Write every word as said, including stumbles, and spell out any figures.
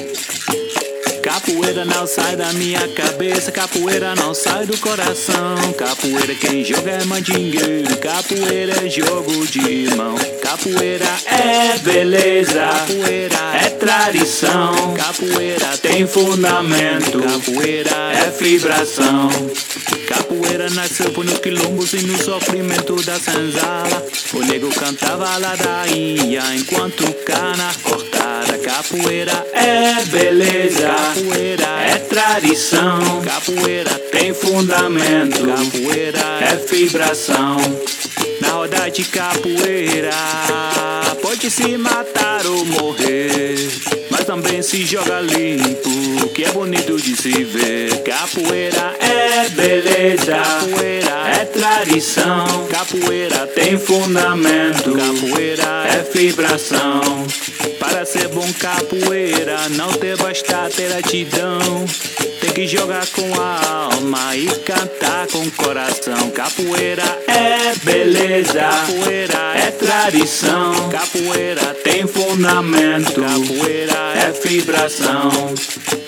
Capoeira não sai da minha cabeça, capoeira não sai do coração. Capoeira quem joga é mandingueiro, capoeira é jogo de mão. Capoeira é beleza, capoeira é tradição. Capoeira tem fundamento, capoeira é vibração. Capoeira nasceu nos quilombos e no sofrimento da senzala. O nego cantava ladainha enquanto cana cortada. Capoeira é beleza, capoeira é tradição. Capoeira tem fundamento, capoeira é vibração. Na roda de capoeira pode se matar ou morrer, mas também se joga limpo, que é bonito de se ver. Capoeira é beleza, capoeira é tradição. Capoeira tem fundamento, capoeira é vibração. Para ser bom capoeira não te basta ter atidão, tem que jogar com a alma e cantar com o coração. Capoeira é beleza, capoeira é tradição. Capoeira tem fundamento, capoeira é vibração.